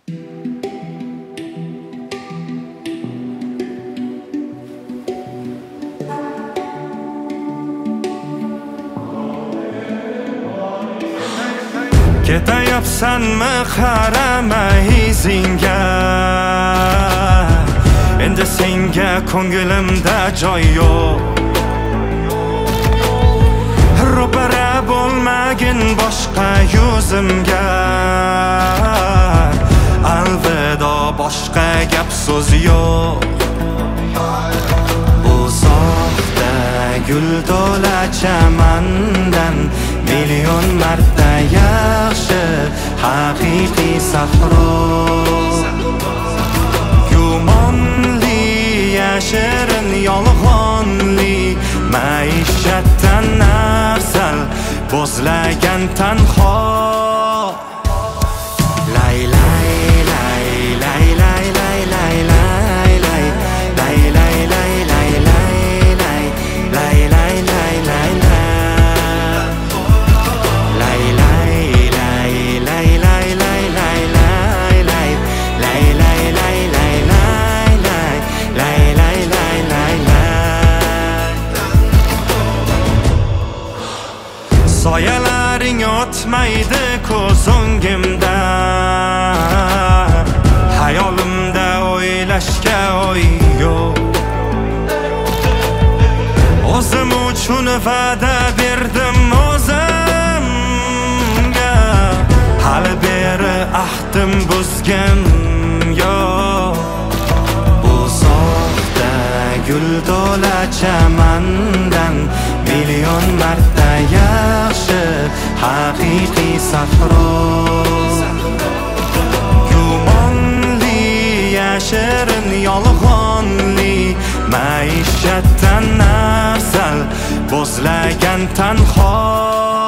Ketayapsanmi qarama izingga, endi senga ko'nglimda joy yo'q. Ro'para bo'lmagin boshqa yuzimga, alvido boshqa gap so'z yo'q. Uzoqda gul to'la chamandan million marta yaxshi haqiqiy sahro. Gumonli, yashirin, yolg'onli maishatdan afzal bo'zlagan tanho. Lay lay lay lay lay lay lay lay lay lay lay lay lay lay lay lay lay lay lay soyalaring o'tmaydi ko'z o'ngimdan, hayolimda o'ylashga o'y yo'q. O'zim uchun va'da berdim o'zimga, hali beri ahdim buzgim yo'q. Uzoqda gul to'la chamandan million marta yaxshi haqiqiy sahro. Gumonli, yashirin, yolg'onli maishatdan afzal bo'zlagan tanho.